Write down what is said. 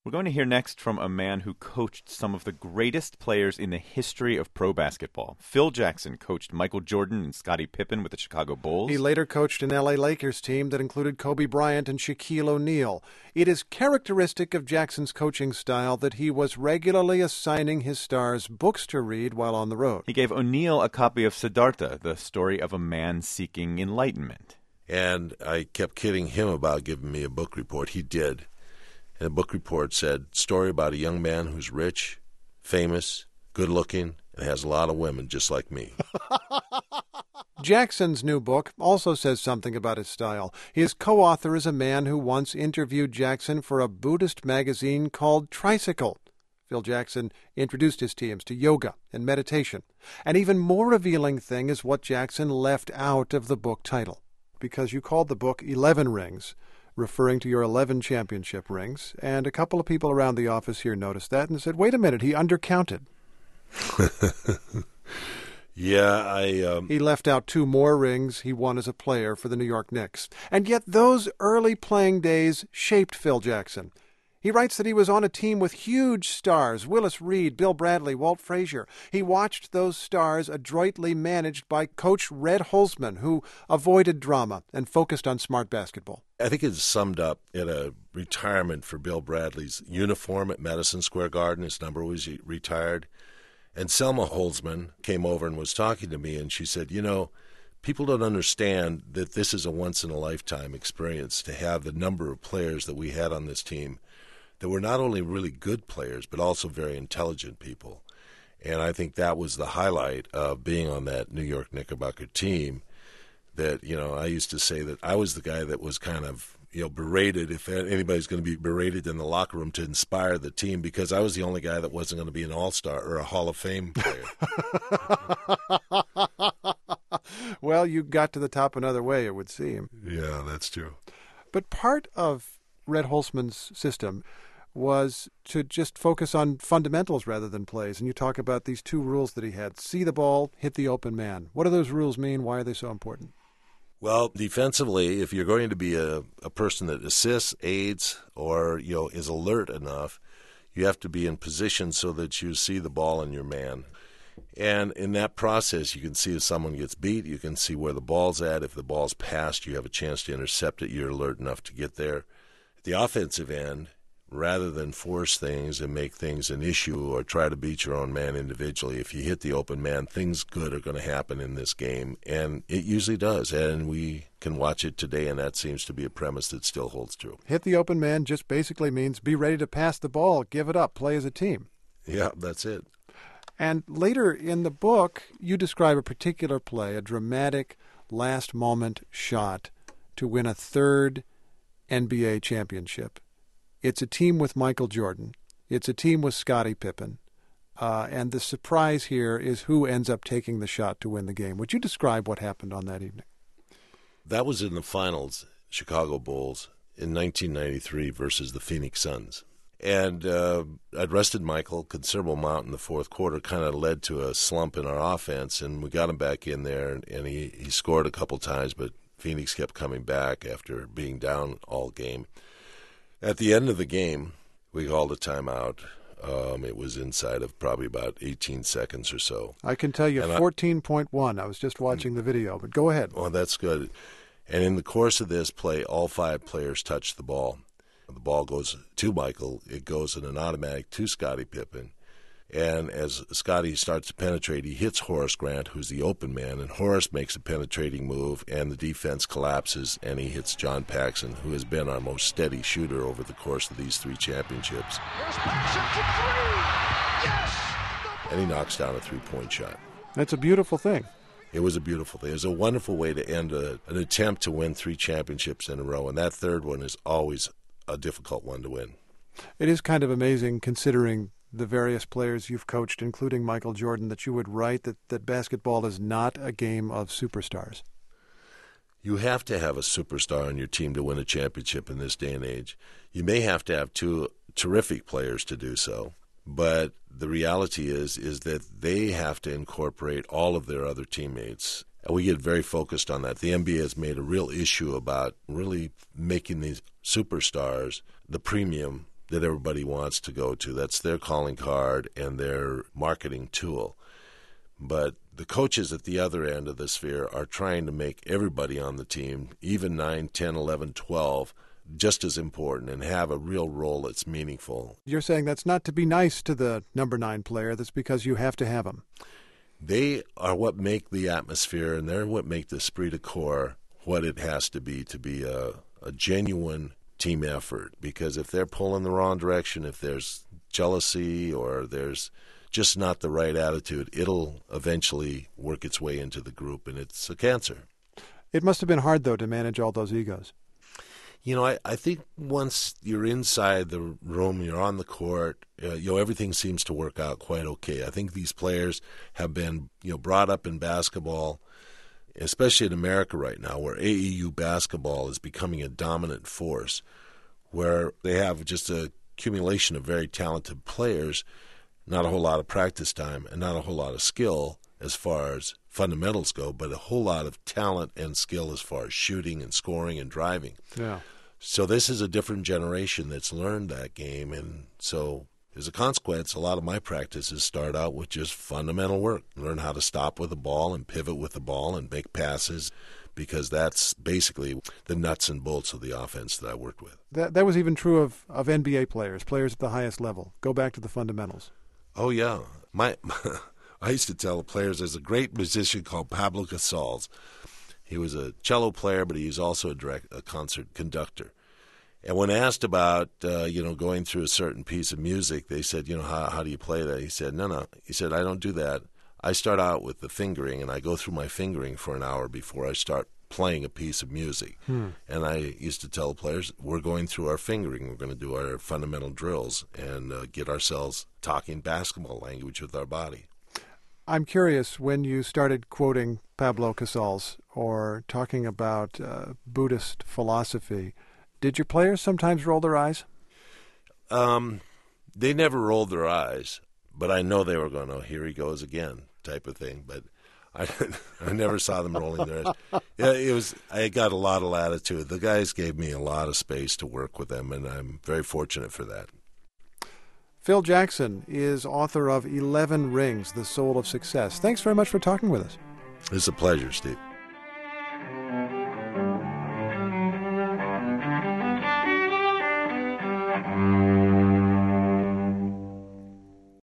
We're going to hear next from a man who coached some of the greatest players in the history of pro basketball. Phil Jackson coached Michael Jordan and Scottie Pippen with the Chicago Bulls. He later coached an L.A. Lakers team that included Kobe Bryant and Shaquille O'Neal. It is characteristic of Jackson's coaching style that he was regularly assigning his stars books to read while on the road. He gave O'Neal a copy of Siddhartha, the story of a man seeking enlightenment. And I kept kidding him about giving me a book report. He did. And the book report said, story about a young man who's rich, famous, good-looking, and has a lot of women just like me. Jackson's new book also says something about his style. His co-author is a man who once interviewed Jackson for a Buddhist magazine called Tricycle. Phil Jackson introduced his teams to yoga and meditation. An even more revealing thing is what Jackson left out of the book title. Because you called the book 11 Rings, referring to your 11 championship rings, and a couple of people around the office here noticed that and said, wait a minute, he undercounted. Yeah, He left out 2 more rings he won as a player for the New York Knicks. And yet those early playing days shaped Phil Jackson. He writes that he was on a team with huge stars, Willis Reed, Bill Bradley, Walt Frazier. He watched those stars adroitly managed by Coach Red Holzman, who avoided drama and focused on smart basketball. I think it's summed up in a retirement for Bill Bradley's uniform at Madison Square Garden. His number was retired. And Selma Holzman came over and was talking to me, and she said, you know, people don't understand that this is a once-in-a-lifetime experience to have the number of players that we had on this team that were not only really good players, but also very intelligent people. And I think that was the highlight of being on that New York Knickerbocker team. That, you know, I used to say that I was the guy that was kind of, you know, berated, if anybody's going to be berated in the locker room, to inspire the team, because I was the only guy that wasn't going to be an all-star or a Hall of Fame player. Well, you got to the top another way, it would seem. Yeah, that's true. But part of Red Holzman's system was to just focus on fundamentals rather than plays. And you talk about these 2 rules that he had. See the ball, hit the open man. What do those rules mean? Why are they so important? Well, defensively, if you're going to be a person that assists, aids, or, you know, is alert enough, you have to be in position so that you see the ball and your man. And in that process, you can see if someone gets beat, you can see where the ball's at. If the ball's passed, you have a chance to intercept it. You're alert enough to get there. At the offensive end, rather than force things and make things an issue or try to beat your own man individually, if you hit the open man, things good are going to happen in this game. And it usually does. And we can watch it today, and that seems to be a premise that still holds true. Hit the open man just basically means be ready to pass the ball, give it up, play as a team. Yeah, that's it. And later in the book, you describe a particular play, a dramatic last-moment shot to win a 3rd NBA championship. It's a team with Michael Jordan. It's a team with Scottie Pippen. And the surprise here is who ends up taking the shot to win the game. Would you describe what happened on that evening? That was in the finals, Chicago Bulls, in 1993 versus the Phoenix Suns. And I'd rested Michael a considerable amount in the 4th quarter, kind of led to a slump in our offense, and we got him back in there, and he scored a couple times, but Phoenix kept coming back after being down all game. At the end of the game, we called a timeout. It was inside of probably about 18 seconds or so. I can tell you 14.1. I was just watching the video, but go ahead. Well, that's good. And in the course of this play, all 5 players touched the ball. The ball goes to Michael. It goes in an automatic to Scottie Pippen. And as Scottie starts to penetrate, he hits Horace Grant, who's the open man, and Horace makes a penetrating move, and the defense collapses, and he hits John Paxson, who has been our most steady shooter over the course of these 3 championships. Here's Paxson for 3. Yes! And he knocks down a 3-point shot. That's a beautiful thing. It was a beautiful thing. It was a wonderful way to end an attempt to win 3 championships in a row, and that 3rd one is always a difficult one to win. It is kind of amazing, considering the various players you've coached, including Michael Jordan, that you would write that basketball is not a game of superstars. You have to have a superstar on your team to win a championship in this day and age. You may have to have 2 terrific players to do so, but the reality is that they have to incorporate all of their other teammates. And we get very focused on that. The NBA has made a real issue about really making these superstars the premium that everybody wants to go to. That's their calling card and their marketing tool. But the coaches at the other end of the sphere are trying to make everybody on the team, even 9, 10, 11, 12, just as important and have a real role that's meaningful. You're saying that's not to be nice to the number 9 player. That's because you have to have them. They are what make the atmosphere, and they're what make the esprit de corps what it has to be a genuine team effort. Because if they're pulling the wrong direction, if there's jealousy or there's just not the right attitude, it'll eventually work its way into the group, and it's a cancer. It must have been hard, though, to manage all those egos. You know, I think once you're inside the room, you're on the court, everything seems to work out quite okay. I think these players have been, brought up in basketball, especially in America right now, where AAU basketball is becoming a dominant force, where they have just a accumulation of very talented players, not a whole lot of practice time and not a whole lot of skill as far as fundamentals go, but a whole lot of talent and skill as far as shooting and scoring and driving. Yeah. So this is a different generation that's learned that game, and so as a consequence, a lot of my practices start out with just fundamental work. Learn how to stop with the ball and pivot with the ball and make passes, because that's basically the nuts and bolts of the offense that I worked with. That was even true of NBA players at the highest level. Go back to the fundamentals. Oh, yeah. I used to tell the players there's a great musician called Pablo Casals. He was a cello player, but he was also a concert conductor. And when asked about, going through a certain piece of music, they said, how do you play that? He said, no. He said, I don't do that. I start out with the fingering, and I go through my fingering for an hour before I start playing a piece of music. And I used to tell the players, we're going through our fingering. We're going to do our fundamental drills and get ourselves talking basketball language with our body. I'm curious, when you started quoting Pablo Casals or talking about Buddhist philosophy, did your players sometimes roll their eyes? They never rolled their eyes, but I know they were going, oh, here he goes again, type of thing. But I never saw them rolling their eyes. Yeah, I got a lot of latitude. The guys gave me a lot of space to work with them, and I'm very fortunate for that. Phil Jackson is author of 11 Rings, The Soul of Success. Thanks very much for talking with us. It's a pleasure, Steve.